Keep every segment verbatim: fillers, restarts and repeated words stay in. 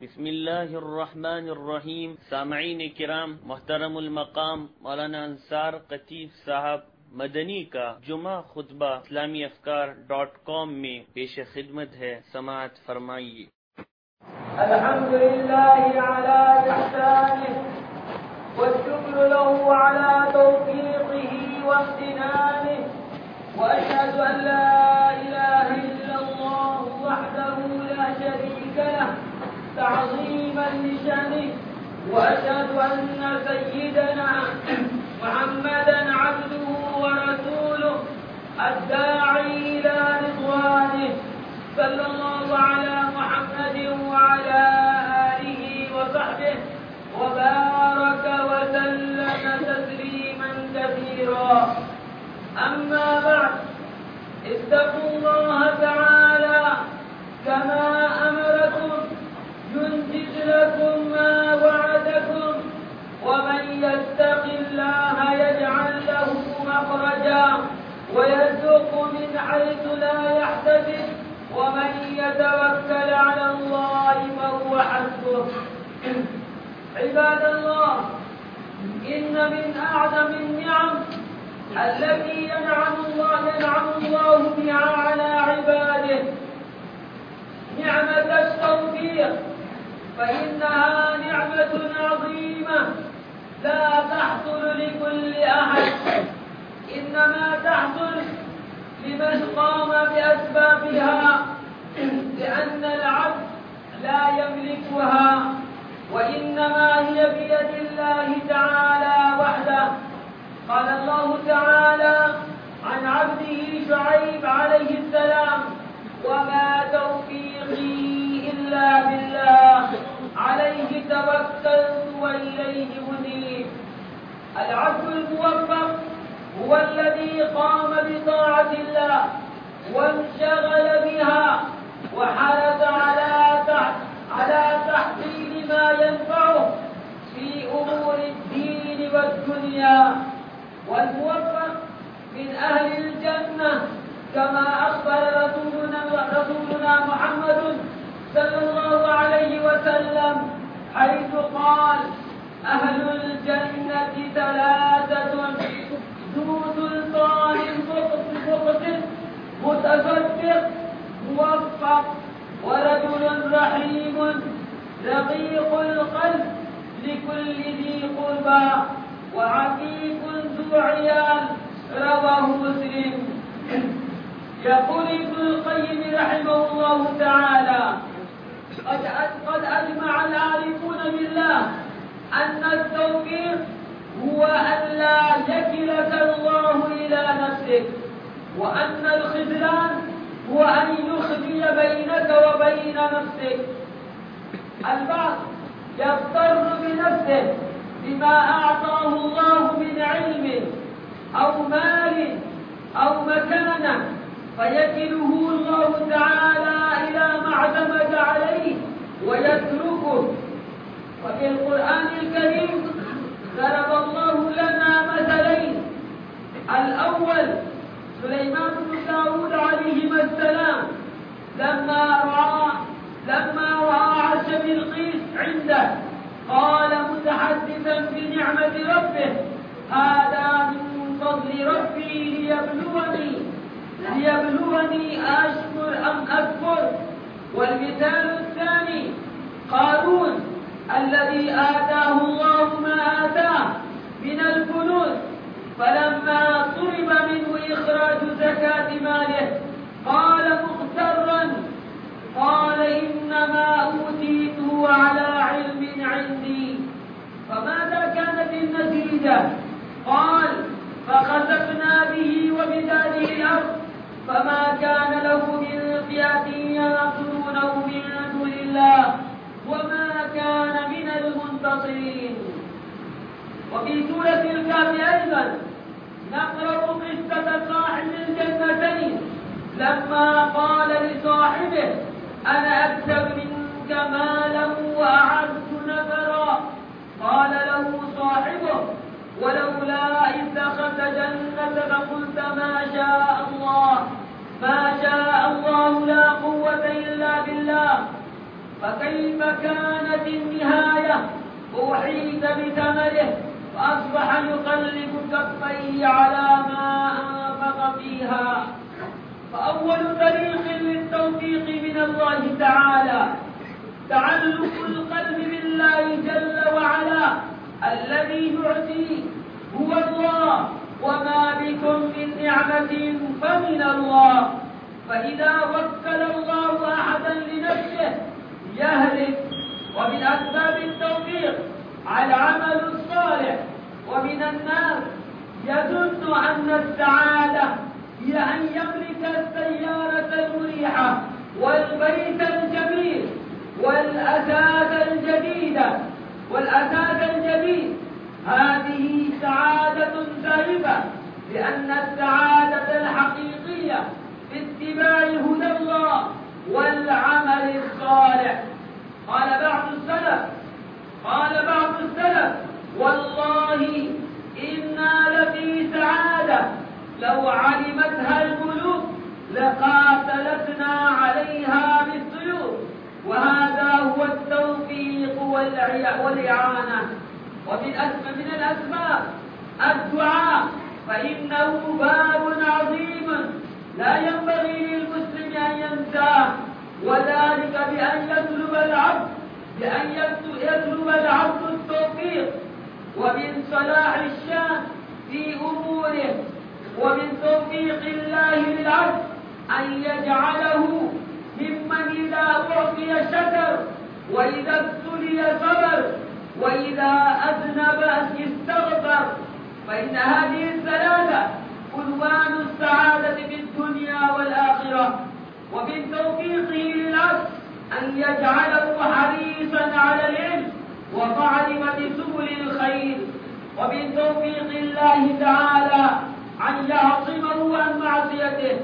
بسم الله الرحمن الرحیم. سامعین کرام، محترم المقام مولانا انصار قطیف صاحب مدنی کا جمعہ خطبہ اسلامی افکار ڈاٹ کام میں پیش خدمت ہے، سماعت فرمائیے۔ الحمد لله على إحسانه والشكر له على توفيقه وامتنانه، وأشهد أن لا إله إلا الله وحده لا شريك له تعظيما لشأنه، وأشهد أن سيدنا محمدا عبده ورسوله الداعي إلى رضوانه، صلى الله على محمد وعلى آله وصحبه وبارك وسلم تسليما كثيرا. أما بعد، اتقوا الله تعالى كما أمركم، ينجز لكم ما وعدكم، ومن يتق الله يجعل له مخرجا ويرزقه من حيث لا يحتسب، ومن يتوكل على الله فهو حسبه. عباد الله، إن من أعظم النعم التي ينعم الله ينعم الله بها على عباده نعمة التوفيق، فإنها نعمة عظيمة لا تحصل لكل أحد، إنما تحصل لمن قام بأسبابها، لأن العبد لا يملكها، وإنما هي بيد الله تعالى وحده. قال الله تعالى عن عبده شعيب عليه السلام: وما توفيقي إلا بالله عليه توكلت وإليه أنيب. العبد الموفق هو الذي قام بطاعة الله وانشغل بها وحرص على على تحصيل ما ينفعه في أمور الدين والدنيا. والموفق من أهل الجنة كما أخبر رسولنا رسولنا محمد صلى الله عليه وسلم، حيث قال: أهل الجنة ثلاثة: ذو سلطان مقتدر متصدق موفق، ورجل رحيم رقيق القلب لكل ذي قربى، وعفيف ذو عيال. رواه مسلم. يقول ابن القيم رحمه الله تعالى: قد أجمع العارفون بالله أن التوفيق هو أن لا يكلك الله إلى نفسك، وأن الخذلان هو أن يخفي بينك وبين نفسك. البعض يضطر بنفسه بما أعطاه الله من علم أو مال أو مكانة، فيكله الله تعالى إلى ما اعتمد عليه ويتركه. وفي القرآن الكريم ضرب الله لنا مثلين: الأول سليمان بن داود عليهما السلام، لما رأى لما رأى عرش بلقيس عنده قال متحدثا بنعمة ربه: هذا من فضل ربي ليبلوني ليبلوني أشكر أم أكفر. والمثال الثاني قارون الذي آتاه الله ما آتاه من الكنوز، فلما طلب منه إخراج زكاة ماله قال مغترا: قال إنما أوتيته على علم عندي. فماذا كانت النتيجة؟ قال: فخسفنا به وبداره الأرض، فما كان له من فئة ينصرونه من دون الله، وما كان من المنتصرين. وفي سورة الكهف أيضا نقرأ قصة صاحب الجنتين لما قال لصاحبه: أنا أكثر منك مالا وأعز نفرا. قال له صاحبه: ولولا إذ دخلت جنتك قلت ما شاء الله ما شاء الله لا قوة إلا بالله. فكيف كانت النهاية؟ أحيط بثمره فأصبح يقلب كفيه على ما أنفق فيها. فأول طريق للتوفيق من الله تعالى تعلق القلب بالله جل وعلا الذي يعطي هو الله، وما بكم من نعمة فمن الله. فإذا وكل الله أحدا لنفسه يهلك. ومن أسباب التوفيق العمل الصالح. ومن الناس يظن أن السعادة هي أن يملك السيارة المريحة والبيت الجميل والأثاث الجديدة والأثاث الجديد. هذه سعادة زائفة، لأن السعادة الحقيقية في اتباع هدى الله والعمل الصالح. قال بعض السلف قال بعض السلف والله إنا لفي سعادة لو علمتها الملوك لقاتلتنا عليها بالسيوف. وهذا هو التوفيق والإعانة. ومن من الأسباب الدعاء، فإنه باب عظيم لا ينبغي للمسلم أن ينساه، وذلك بأن يطلب العبد بأن يطلب العبد التوفيق ومن صلاح الشان في أموره. ومن توفيق الله للعبد أن يجعله ممن إذا أعطي شكر، وإذا ابتلي صبر، وإذا أذنب استغفر. فإن هذه الثلاثة عنوان السعادة في الدنيا والآخرة. ومن توفيقه للعبد أن يجعله حريصا على العلم ومعرفة سبل الخير. ومن توفيق الله تعالى أن يعصمه عن معصيته.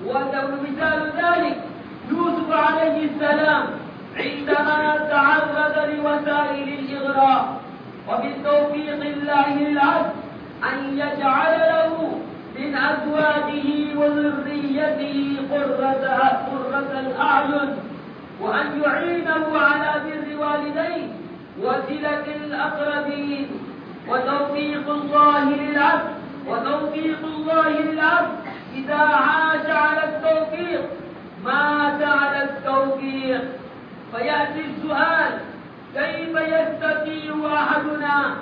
ومثال ذلك يوسف عليه السلام عندما تعرض لوسائل الإغراء. ومن توفيق الله للعبد أن يجعل له من أزواجه وذريته قرة قرة الأعين، وأن يعينه على بر والديه وصلة الأقربين. وتوفيق الله للعبد وتوفيق الله للعبد إذا عاش على التوفيق مات على التوفيق. فيأتي السؤال: كيف يستطيع أحدنا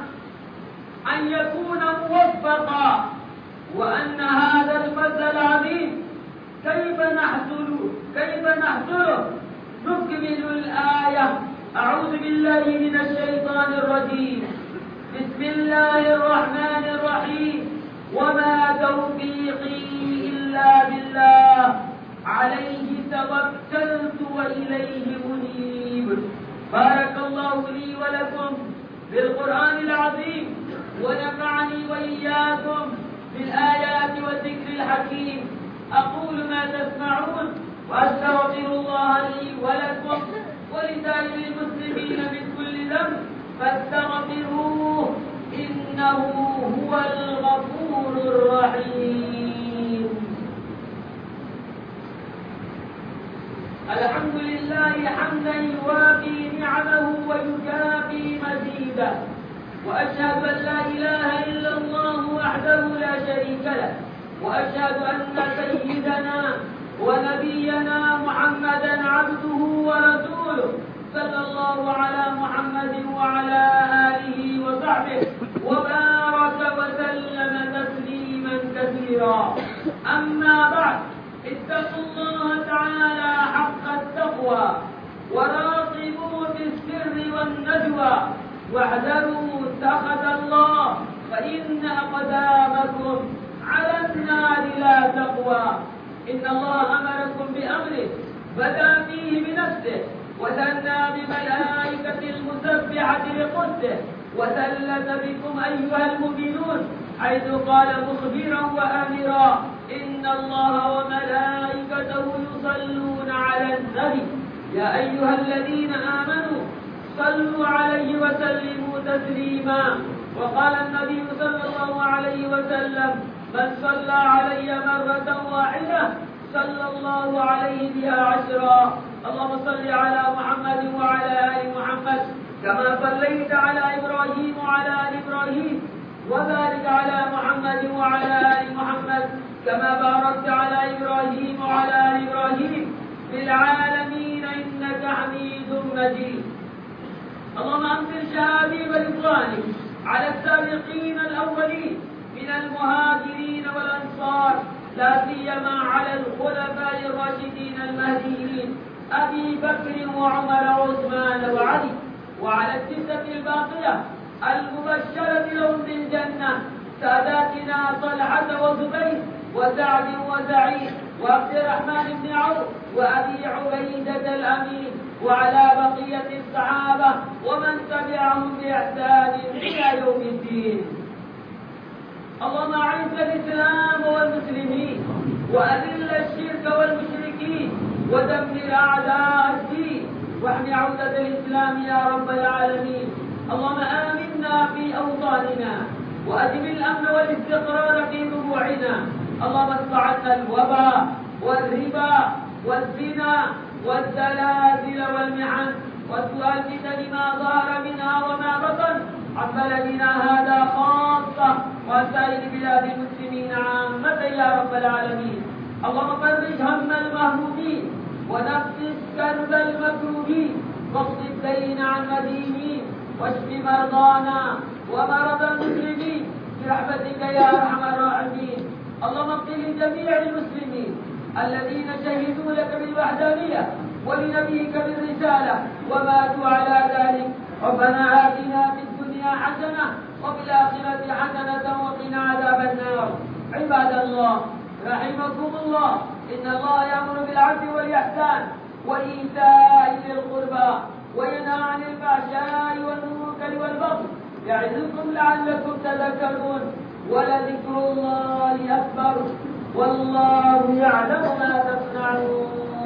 أن يكون موفقا وأن هذا المثل العظيم كيف نحصل كيف نحصله؟ نكمل الآية. أعوذ بالله من الشيطان الرجيم. بسم الله الرحمن الرحيم. وما توفيقي إلا بالله عليه توكلت وإليه منيب. بارك الله لي ولكم بالقرآن العظيم، ونفعني وإياكم بالآيات والذكر الحكيم. أقول ما تسمعون، وأستغفر الله لي ولكم ولسائر المسلمين من كل ذنب فاستغفروه إنه هو الغفور الرحيم. الحمد لله حمدا يوافي نعمه ويكافي مزيده، وأشهد أن لا إله إلا الله وحده لا شريك له، وأشهد أن سيدنا ونبينا محمدا عبده ورسوله صلى الله على محمد وعلى آله وصحبه وبارك وسلم تسليما كثيرا. أما بعد، اتقوا الله تعالى حق التقوى وراقبوه في السر والنجوى، واحذروا سخط الله فإن أقدامكم على النار لا تقوى. إن الله أمركم بأمره بدأ فيه بنفسه، وثنى بملائكة المسبحة لقدسه، وثلث بكم أيها المؤمنون حيث قال مخبرا وآمرا: إن الله وملائكته يصلون على النبي يا أيها الذين آمنوا صلوا عليه وسلموا تسليما. وقال النبي صلى الله عليه وسلم: من صلى علي مرة واحدة صلى الله عليه بها عشرا. اللهم صل على محمد وعلى آل محمد كما صليت على إبراهيم وعلى آل إبراهيم، وبارك على محمد وعلى آل محمد كما باركت على إبراهيم وعلى آل إبراهيم في العالمين إنك حميد مجيد. اللهم أنزل شهادي رضوانك على السابقين الأولين من المهاجرين والأنصار، لا سيما على الخلفاء الراشدين المهديين أبي بكر وعمر وعثمان وعلي، وعلى الستة الباقية المبشرة لهم بالجنة ساداتنا طلحة وزبير وسعد وسعيد وعبد الرحمن بن عوف وأبي عبيدة الأمين، وعلى بقية الصحابة ومن تبعهم بإحسان إلى يوم الدين. اللهم أعز الإسلام والمسلمين وأذل الشرك والمشركين ودمر أعداء الدين واحم عودة الإسلام يا رب العالمين. اللهم آمنا في أوطاننا وأدم الأمن والاستقرار في ربوعنا. اللهم ادفع عنا الوباء والربا والزنا والزلازل والمحن والسؤال الفتن ما ظهر منها وما بطن عن بلدنا هذا خاصة وسائر بلاد المسلمين عامة يا رب العالمين. اللهم فرج هم المهمومين ونفس كرب المكروبين واقض الدين عن مدينين واشف مرضانا ومرضى المسلمين برحمتك يا ارحم الراحمين. اللهم اغفر لجميع المسلمين الذين شهدوا لك بالوحدانية ولنبيك بالرسالة وماتوا على ذلك. ربنا آتنا في الدنيا حسنة وفي الآخرة حسنة وقنا عذاب النار. عباد الله رحمكم الله، إن الله يأمر بالعدل والإحسان وإيتاء ذي القربى وينهى عن الفحشاء والمنكر والبغي يعظكم لعلكم تذكرون، ولذكر الله أكبر والله يعلم ما تصنعون.